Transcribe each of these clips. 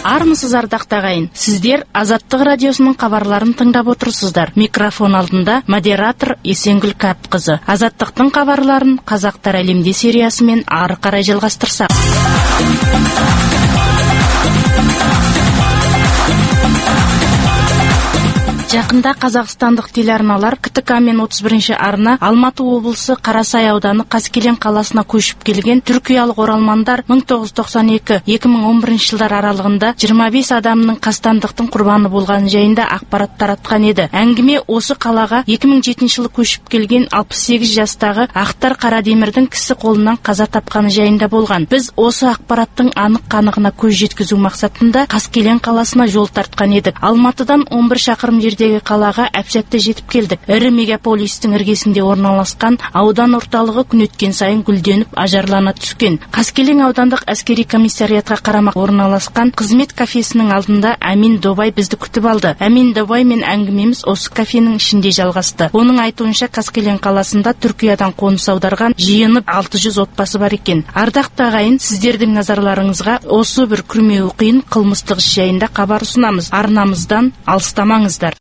Армысыз ардакты агайын. Сиздер Азаттык радиосунун кабарларын тыңдап отурсуздар. Микрофон алдында модератор Эсенгүл Кап кызы. Азаттыктын кабарларын Казактар элимде сериясы менен ары карай жалгастырсак. Жақында Қазақстандық телеарналар КТК мен 31-ші арна Алматы облысы Қарасай ауданы Қаскелен қаласына көшіп келген түркиялық оралмандар 1992-2011 жылдар аралығында 25 адамның қастандықтың құрбаны болған жайында ақпарат таратқан еді. Әңгіме осы қалаға 2007 жылы көшіп келген 68 жастағы Ақтар Қарадемірдің кісі қолынан қаза тапқаны жайында болған. Біз осы ақпараттың анық-қанығына көз жеткізу мақсатында Қаскелен қаласына жол тартқан едік. Алматыдан 11 шақырым жердегі қалаға әп-сәтте жетіп келдік. Ірі мегаполистің іргесінде орналасқан аудан орталығы күн өткен сайын гүлденіп ажарлана түскен. Қаскелен аудандық әскери комиссариатқа қарамақ орналасқан қызмет кафесінің алдында Әмин Добай бізді күтіп алды. Әмин Добай мен әңгімеміз осы кафенің ішінде жалғасты. Оның айтуынша Қаскелен қаласында Түркиядан қоныс аударған жиынып 600 отбасы бар екен. Ардақты ағайын, сіздердің назарларыңызға осы бір күрмеуі қиын қылмыстық іс жайында хабар ұсынамыз. Арнамыздан алыстамаңыздар.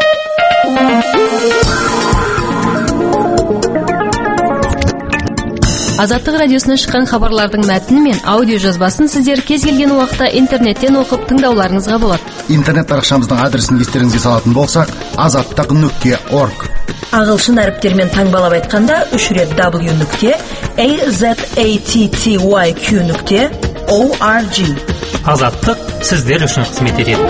Азаттык радиосынан шыққан хабарлардың мәтіні мен аудио жазбасын сіздер кез келген уақытта интернеттен оқып тыңдауларыңызға болады. Интернет парақшамыздың адресін естеріңізге салатын болсақ, azattak.org. Ағылшын әріптермен таңбалап айтқанда 3 рет w.azattyq.org. Азаттық сіздер үшін қызмет етеді.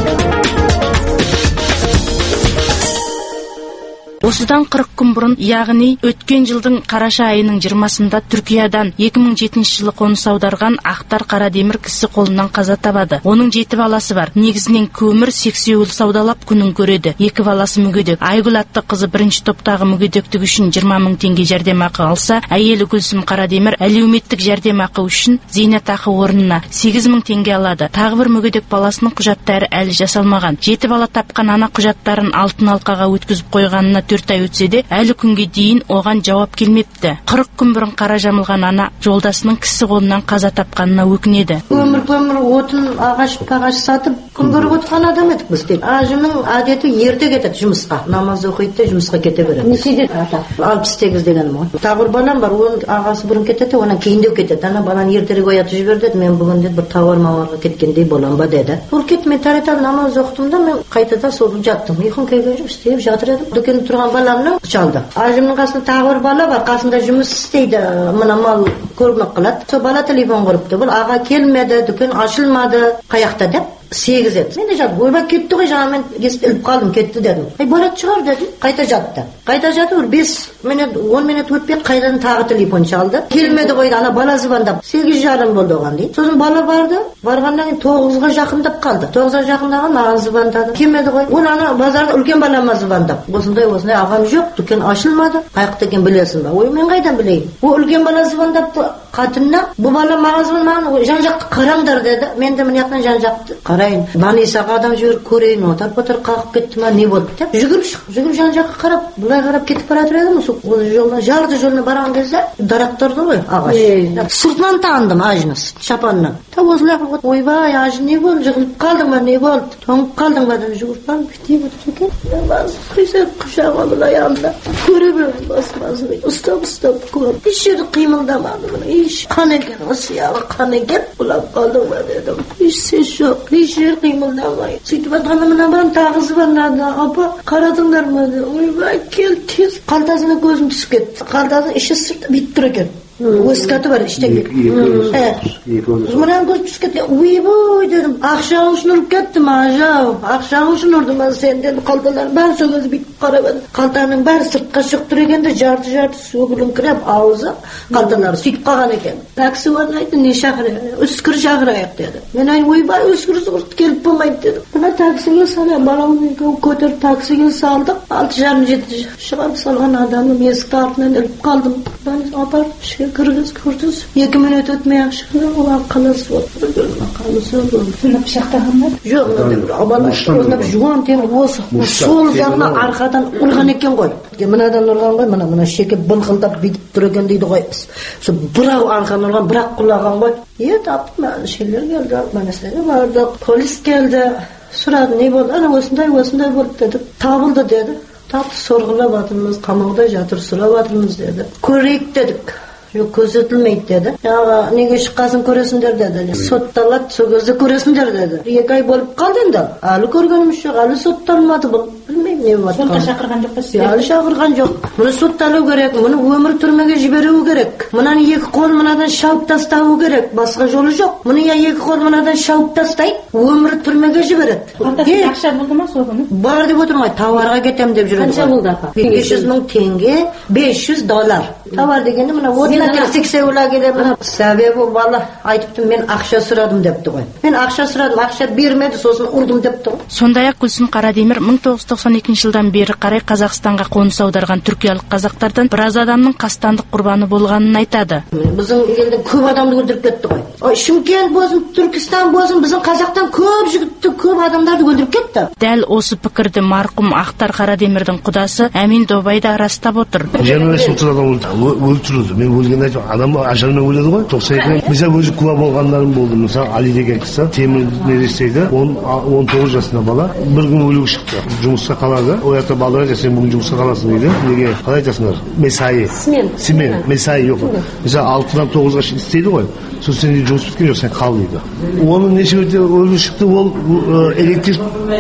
Осыдан 40 күн бұрын, яғни өткен жылдың қараша айының 20-сында Түркиядан 2007 жылы қоныс аударған Ақтар Қарадемір кісі қолынан қаза табады. Оның 7 баласы бар. Негізінен көмір, сексеуіл саудалап күнін көреді. 2 баласы мүгедек. Айгүл атты қызы бірінші топтағы мүгедектігі үшін 20 000 теңге жәрдемақы алса, әйелі Гүлсім Қарадемір әлеуметтік жәрдемақы үшін зейнетақы орнына 8 000 теңге алады. Тағы бір мүгедек баласының құжаттары әлі жасалмаған. 7 бала тапқан ана құжаттарын алтын алқаға өткізіп қойғанына 4 ай өтсе де, әлі күнге дейін оған жауап келмепті. 40 күн бұрын қара жамылған ана жолдасының кісі қолынан қаза тапқанына өкінеді. Өмір отын ағаш сатып күн көріп отырған адам едік біз тек. Ажының әдеті ерте кетеді жұмысқа. Намаз оқиды, жұмысқа кете береді. Нешеде ата? 68 дегенім ғой. Тағы бір балам бар, оның ағасы бұрын кетеді, онан кейіндеу кетеді. Ана баланы ертерек оятып жіберді, мен бүгін деді бір тауар-мауарға кеткендей болам ба деді. Ол кетті, мен таратып намаз оқытым да, мен қайтадан сол жаттым. Ұйқым келген жоқ, істеп жатыр едім. Дүкенде тұрған баламның шалды. Ажымның қасында тағы бір бала бар, қасында жұмыс істейді, мына мал көрмек қылады. Сол бала телефон құрыпты. Бұл аға келмеді, дүкен ашылмады, қаяқта деп 8 еді. Мен де жатып, ойбай кетті ғой, жаңа мен іліп қалдым, кетті дедім. Барат шығар дедім, қайта жатты. Қайта жатты, 5 минут, 10 минут өтпей қайдан тағы телефон шалды. Келмеді ғой, ана бала звондап, 8:30 болды оған дейді. Сосын бала барды, барғаннан кейін 9-ға жақындап қалды. 9-ға жақындаған маған звондады. Келмеді ғой. Ол ана базарда үлкен балама звондап. Осындай ағам жоқ, дүкен ашылмады. Қаяқта екен білесің ба? Ой, мен қайдан білейін? Ол үлкен бала звондапты қатынына. Бұл бала маған звондаған, жан-жақты қараңдар деді. Мен де мына жақтан жан-жақты қарайын. Банисаға адам жіберіп көрейін, отар-потар қағып кетті ма, не болды деп. Жүгіріп жан-жаққа қарап, бұлай қарап кетіп бара жатыр едім. Осы жолына, жарды жолына барған кезде дарақтарды ғой, ағаш. Сыртынан таныдым ажыныз, шапаннан. Осылай қылып, ойбай, ажы не болды? Жығылып қалдың ба, не болды? Тоңып қалдың ба деп жүгіріп барып, кетіп отыр екен. Қисап құшағыма бұл аяғымда көре бермін басымазын. Ұстап көріп. Еш жері қимылдамады. Еш қан екен, осы яғы қан екен. Бұлап қалдың ба дедім. Еш сес жоқ. Еш жері қимылдамай. Сөйтіп атқанда мына барам тағы звондады. Апа, қарадыңдар ма деді. Ойбай, кел тез. Қалтасына көзім түсіп кетті. Қалтасының іші сырты бит тұр екен. Өскаты бар іштеге. Мұнан көз түсіп кетті. Ойбой дедім. Ақшағың үшін ұрып кеттім, ажау. Ақшағың үшін ұрдым аз сен деді. Қалталарын бәрі сол көзі битіп қарап еді. Қалтаның бәрі сыртқа шығып тұр екен де жарты сөгіліңкіреп аузы қалталары сөйтіп қалған екен. Такси орын айтты, не шақырайық? Үскір шақырайық деді. Мен айын ойбай үскір келіп болмайды дедім. Мына таксиге салайын. Балауын көтеріп таксиге салдық. 6:30-7 шығарып салған адамның есікті артынан іліп қалдым. Апар кіргіз. 2 минут өтмей ақ шықты, оған қаласы болды. Қаласы болды. Сынып шақтағандар? Жоқ, абалап жуан тем осы. Сол жағына арқадан ұрған екен ғой. Мынадан ұрған ғой, мына шеке былқылдап бүйтіп тұр екен дейді ғой. Сол бірақ арқан ұрған, бірақ құлаған ғой. Таптым, шелер келді, мәнесіне барды, полис келді. Сұрады, не болды? Ана осындай болды деді. Табылды деді. Тапты, сорғылап атырмыз, қамауда жатыр, сұрап атырмыз деді. Көрейік дедік. Жоқ, көрсетілмейді деді. Неге шыққасын көресіңдер деді. Сотталады, сол кезде көресіңдер деді. 2 ай болып қалды енді. Әлі көргеніміз жоқ, әлі сотталмады бұл. Білмеймін не болады. Сотқа шақырған жоқ па сіздер? Әлі шақырған жоқ. Мұны сотталу керек, мұны өмір түрмеге жіберуі керек. Мұнан 2 қол мынадан шауып тастауы керек. Басқа жолы жоқ. Мұны 2 қол мынадан шауып тастайды, өмір түрмеге жібереді. Қалтасында ақша болды ма сол күні? Бар деп отырмай, тауарға кетем деп жүреді. Қанша болды апа? 500 мың теңге, $500. Товар дегенде мына сексеуілі келемін. Себебі бала айтыпты, мен ақша сұрадым депті ғой. Мен ақша сұрадым, ақша бермеді, сосын ұрдым депті ғой. Сондай-ақ Гүлсім Қарадемір 1992 жылдан бері қарай Қазақстанға қоныс аударған түркиялық қазақтардан біраз адамның қастандық құрбаны болғанын айтады. Біздің елден көп адамды өлтіріп кетті ғой. Шымкент болсын, Түркістан болсын, біздің қазақтан көп жігітті, көп адамдарды өлтіріп кетті. Дәл осы пікірді марқұм Ақтар Қарадемірдің құдасы Әмин Добай да растап отыр. Өлтірілді. Мен өлген айтып, адам ажалмен өледі ғой. 92. Mesela өзі куә болғандарым болды. Мысалы Али деген кісі темір медреседе 19 жасында бала бір күн өліп шықты. Жұмысқа қалады. Ояқта балалар айтады, сен бүгін жұмысқа қаласың дейді. Неге? Қалай айтасыңдар? Месайы. Смен. Месайы жоқ. Mesela 6-дан 9-ға істейді ғой. Сол сен жұмыс біткен жоқ, сен қал дейді. Оның не себепті өліп шықты, ол электр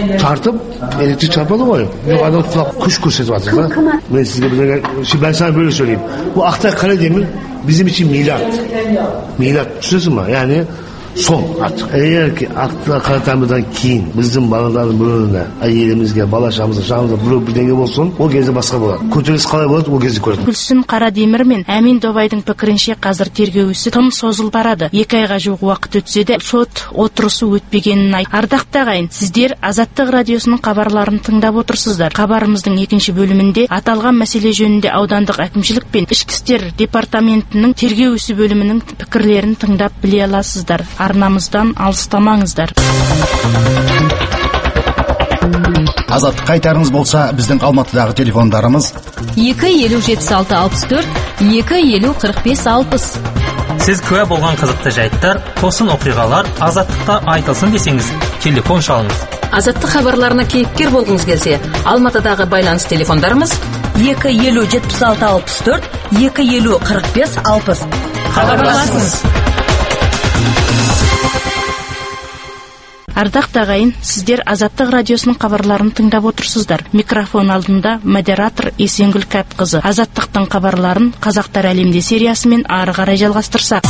çarpmadı ғой. Adam kuş көрсетіп жатыр да. Мен сізге ben sana böyle söyleyeyim. Bu Ақтар Қарадемір bizim için milat. Düşünüyorsun mu? Yani son artık. Eğer ki Ақтар Қарадемірден кейін біздің балалардың біреуіне, әйелімізге, бала-шағамызға, жанымызға біреу бірдеңе болсын, ол кезде басқа болады. Көтеріліс қалай болады, ол кезде көреді. Гүлсім Қарадемір мен Әмин Добайдың пікірінше қазір тергеу ісі тым созылып барады. 2 айға жуық уақыт өтсе де сот отырысы өтпегенін айтты. Ардақты ағайын, сіздер Азаттық радиосының хабарларын тыңдап отырсыздар. Хабарымыздың 2 бөлімінде аталған мәселе жөнінде аудандық әкімшілік пен ішкі істер департаментінің тергеу ісі бөлімінің пікірлерін тыңдап біле аласыздар. Арнамыздан алыстамаңыздар. Азаттық қайтарыңыз болса, біздің Алматыдағы телефондарымыз 2507664 2504560. Сіз куә болған қызықты жайттар, тосын оқиғалар Азаттықта айтылсын десеңіз, телефон шалыңыз. Азаттық хабарларына кейіпкер болғыңыз келсе, Алматыдағы байланыс телефондарымыз 2507664 2504560. Хабарласыңыз. Ардақты ағайын, сіздер Азаттық радиосының хабарларын тыңдап отырсыздар. Микрофон алдында модератор Есенгүл Кәпқызы. Азаттықтың хабарларын Қазақтар әлемде сериясымен ары қарай жалғастырсақ.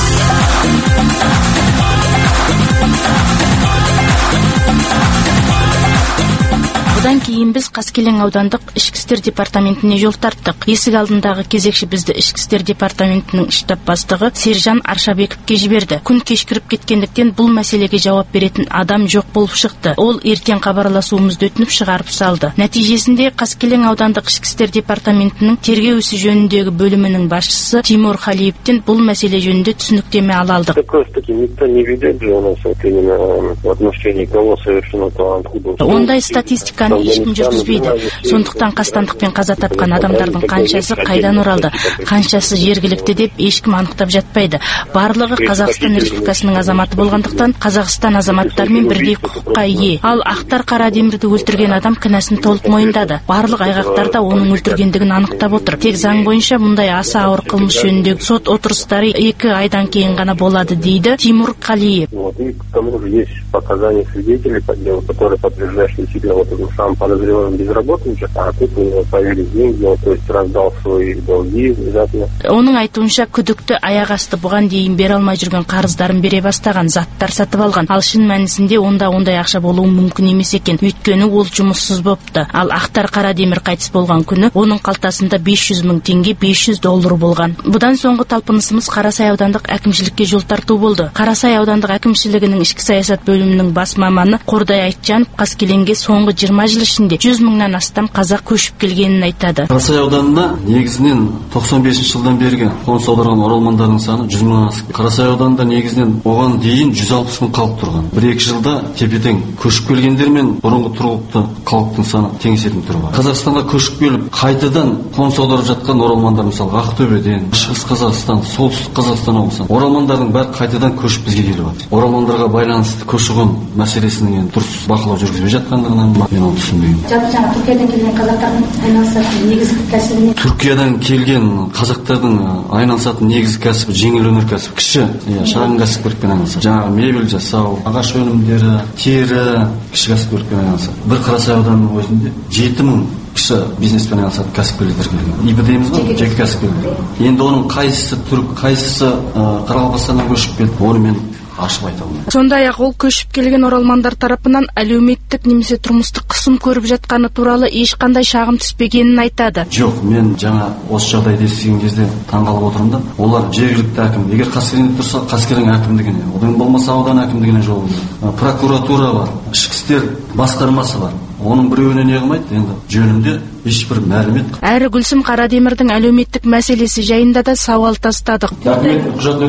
Бұдан кейін біз Қаскелең аудандық ішкі істер департаментіне жол тарттық. Есік алдындағы кезекші бізді ішкі істер департаментінің штаб бастығы Сержан Аршабековке жіберді. Күн кешкіріп кеткендіктен бұл мәселеге жауап беретін адам жоқ болып шықты. Ол ертең хабарласуымызды өтініп шығарып салды. Нәтижесінде Қаскелең аудандық ішкі істер департаментінің тергеу ісі жөніндегі бөлімінің басшысы Тимур Халиевтен бұл мәселе жөнінде түсініктеме ала алдық. Ондай статистиканы ешкім жүргізбейді. Сондықтан қастандықпен қаза тапқан адамдардың қаншасы қайдан оралды, қаншасы жергілікті деп ешкім анықтап жатпайды. Барлығы Қазақстан Республикасының азаматы болғандықтан Қазақстан азаматтарымен бірдей құқыққа ие. Ал Ақтар Қарадемірді өлтірген адам кінәсін толық мойындады. Барлық айғақтар да оның өлтіргендігін анықтап отыр. Тек заң бойынша мұндай аса ауыр қылмыс жөніндегі сот отырыстары 2 айдан кейін ғана болады, дейді Тимур Қалиев. Сам подозреваемый безработный, а тут у него появились деньги, он, то есть, раздал свои долги обязательно. Оның айтуынша күдікті аяқ асты бұған дейін бере алмай жүрген қарыздарын бере бастаған, заттар сатып алған. Ал шын мәнісінде ондай ақша болуы мүмкін емес екен. Өйткені ол жұмыссыз болыпты. Ал Ақтар Қарадемір қайтыс болған күні оның қалтасында 500 мың теңге, $500 болған. Бұдан соңғы талпынысымыз Қарасай аудандық әкімшілікке жол тарту болды. Қарасай аудандық әкімшілігінің ішкі саясат бөлімінің бас маманы Қордай Айтжанов Қаскелеңге соңғы 20 жыл ішінде 100 мыңнан астам қазақ көшіп келгенін айтады. Қарасай ауданына негізінен 95 жылдан бергі қоныс аударған оралмандардың саны 100 мыңнан асып. Қарасай ауданында негізінен оған дейін 160 мың халық тұрған. 1-2 жылда тепеден көшіп келгендер мен бұрынғы тұрғылықты халықтың саны теңесетін түрі бар. Қазақстанға көшіп келіп қайтадан қоныс аударып жатқан оралмандар, мысалы Ақтөбеден, Шығыс Қазақстан, Солтүстік Қазақстан облысынан оралмандардың бәрі қайтадан көшіп бізге келіп жатыр. Оралмандарға байланысты көші-қон мәселесінің дұрыс бақылау жүргізбей жатқандығынан мен оны түсінбеймін. Түркиядан келген қазақтардың айналысатын негізгі кәсібі? Түркиядан келген қазақтардың айналысатын негізгі кәсібі жеңіл өнеркәсіп, кіші, шағын кәсіпкерлікпен айналысады. Жаңағы мебель жасау, ағаш өнімдері, тері, кіші кәсіпкерлікпен айналысады. Бір Қарасай ауданының өзінде 7 мың кіші бизнеспен айналысатын кәсіпкерлер келген. ИП дейміз ғой, жеке кәсіпкерлер. Енді оның қайсысы түрік, қайсысы Қарақалпақстаннан көшіп келді, оны мен ашып айта алмаймын. Сондай-ақ ол көшіп келген оралмандар тарапынан әлеуметтік немесе тұрмыстық қысым көріп жатқаны туралы ешқандай шағым түспегенін айтады. Жоқ, мен жаңа осы жағдайды естіген кезде таңғалып отырмын да, олар жергілікті әкім, егер Қаскелеңде тұрса, Қаскелең әкімдігіне, одан болмаса аудан әкімдігіне жолданады. Прокуратура бар, ішкі істер басқармасы бар. Оның біреуіне не қылмайды, енді жөнінде ешбір мәлімет. Әрі Гүлсім Қарадемірдің әлеуметтік мәселесі жайында да сауал тастадық. Документ құжатын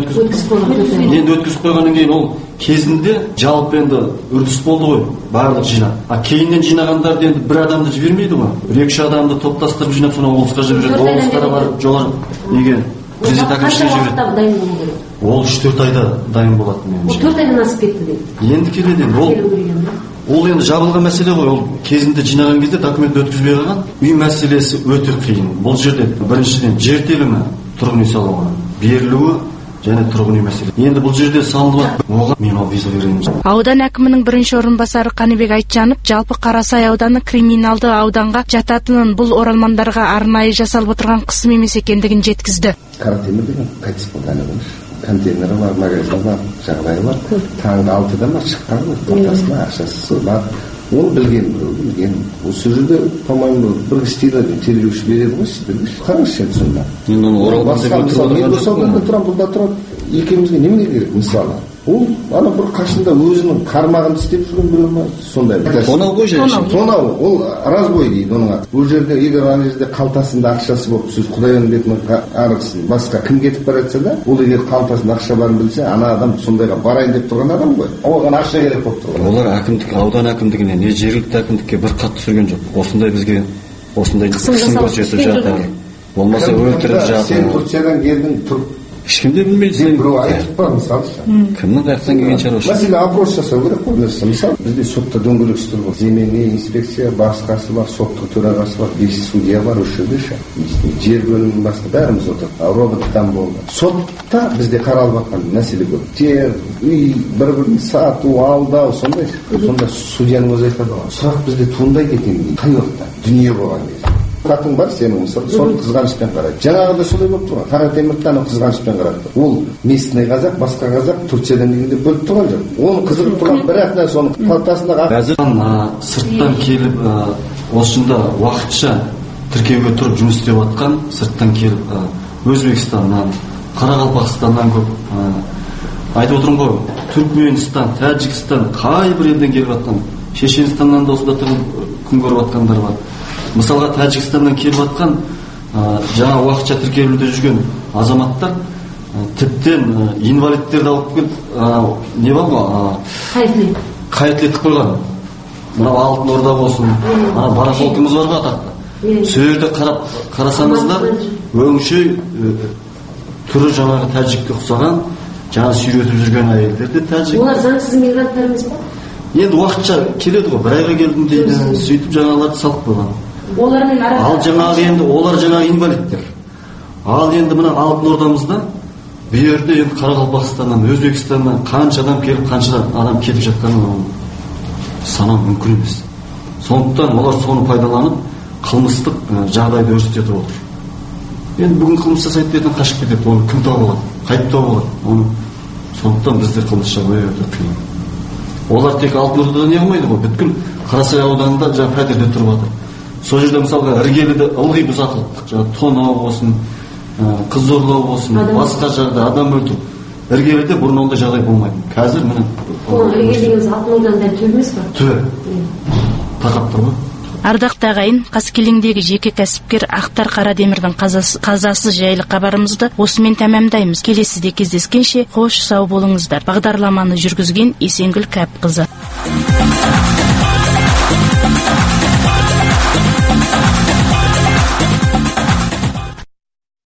енді өткізіп қойғаннан кейін ол кезінде жалпы енді үрдіс болды ғой, барлық жинап. Кейіннен жинағандарды енді бір адамды жібермейді ғой. 1-2 адамды топтастырып жинап, соны облысқа жібереді. Облыстарға барып жоғары неге президент әкімшілігіне жібереді. Ол 3-4 айда дайын болады меніңше. 4 айдан асып кетті дейді. Енді келеді. Ол енді жабылған мәселе ғой. Ол кезінде жинаған кезде документ өткізбей қалған. Үй мәселесі өте қиын. Бұл жерде біріншіден жер телімі тұрғын үй салуға берілуі және тұрғын үй мәселесі. Енді бұл жерде салынып оған мен ол виза беремін. Аудан әкімінің бірінші орынбасары Қаныбек Айтжанов жалпы Қарасай ауданы криминалды ауданға жататынын, бұл оралмандарға арнайы жасалып отырған қысым емес екендігін жеткізді. Қаратемір деген қайтыс болғаны ғой. Контейнері бар, магазин бар, жағдайы бар. Таңғы 6-да ма шыққан ғой, ортасына ақшасы бар. Оны білген. Осы жерде, по-моему, бір істейді, тергеуші береді ғой, сіздерге. Қараңызшы енді сонда. Енді оны оралман деп отырып мен осы ауданда тұрам, бұлда тұрады. Екеумізге немене керек, мысалы? Ол ана бір қашында өзінің қармағын істеп жүрген біреу ма? Сондай. Тонау ғой жерде. Тонау, ол разбой дейді оның аты. Ол жерде егер ана жерде қалтасында ақшасы болып, сіз Құдайын бетінің арғысын басқа кім кетіп бара жатса да, ол егер қалтасында ақша барын білсе, ана адам сондайға барайын деп тұрған адам ғой. Оған ақша керек болып тұрған. Олар әкімдік, аудан әкімдігіне, не жергілікті әкімдікке бір хат түсірген жоқ. Осындай бізге осындай қысым көрсетіп жатыр. Болмаса өлтіріп жатыр. Сен Турциядан келдің, ешкімде білмейді. Біреу айтып па, мысалы. Кімнің қаяқтан келген шаруасы? Мәселе опрос жасау керек қой нәрсе. Мысалы, бізде сотта дөңгелек үстел бар. Земельный инспекция басқасы бар, соттың төрағасы бар, 5 судья бар, осы жерде ше. Жер бөлімінің басқа бәріміз отырды. Роботтан болды. Сотта бізде қаралып жатқан мәселе көп. Жер, үй, бір-бірін сату, алдау, сондай. Сонда судьяның өзі айтады ғой. Сұрақ бізде туындайды екен дейді. Қай уақытта? Дүние болған кезде. Қатың бар сенің, мысалы, соны қызғанышпен қарайды. Жаңағыда солай болып тұрған. Қаратемірді қызғанышпен қарады. Ол местный қазақ, басқа қазақ Турциядан келгенде бөліп тұрған жоқ. Оны қызығып тұрған, бірақ та соның қалтасында қазір сырттан келіп осында уақытша тіркеуге тұрып жұмыс істеп жатқан, сырттан келіп Өзбекстаннан, Қарақалпақстаннан көп айтып отырмын ғой. Түркменстан, Тәжікстан, қай бір елден келіп жатқан, Шешенстаннан да осында тұрып күн көріп жатқандар бар. Мысалға Тәжікстаннан келіп жатқан жаңа уақытша тіркелуде жүрген азаматтар тіптен инвалидтерді алып келіп не бар ғой? Қайытлетіп қойған. Мынау Алтын Орда болсын, барахолкіміз бар ғой атақты. Сол жерде қарасаңыздар өңшей түрі жаңағы тәжікке ұқсаған, жаңа сүйретіп жүрген әйелдер де тәжік. Олар заңсыз мигранттар емес па? Енді уақытша келеді ғой, бір айға келдім дейді, сөйтіп жаңаларды салып қойған. Ал жаңағы енді олар жаңағы инвалидтер. Ал енді мына Алтын Ордамызда бұл жерде енді Қарақалпақстаннан, Өзбекстаннан қанша адам келіп, қанша адам кетіп жатқанын санау мүмкін емес. Сондықтан олар соны пайдаланып қылмыстық жағдайды өрістетіп отыр. Енді бүгін қылмыс жасайды ертең қашып кетеді, оны кім тауып алады, қайтып тауып алады. Оны сондықтан бізде қылмыс жасау өте қиын. Олар тек Алтын Ордада не қылмайды ғой, бүткіл Қарасай ауданында жаңа пәтерде тұрып жатыр. Сол жерде мысалға іргеліде ылғи бұзақылық, жаңа тонау болсын, қыз зорлау болсын, басқа жағда адам өлтіру. Іргеліде бұрын ондай жағдай болмайды. Қазір міне. Іргелі дегеніміз Алтын Орданың дәл түбі емес пе? Түбі. Тақап тұр ғой. Ардақты ағайын, Қаскелеңдегі жеке кәсіпкер Ақтар Қарадемірдің қазасы жайлы хабарымызды осымен тәмамдаймыз. Келесіде кездескенше қош сау болыңыздар. Бағдарламаны жүргізген Есенгүл Кәпқызы.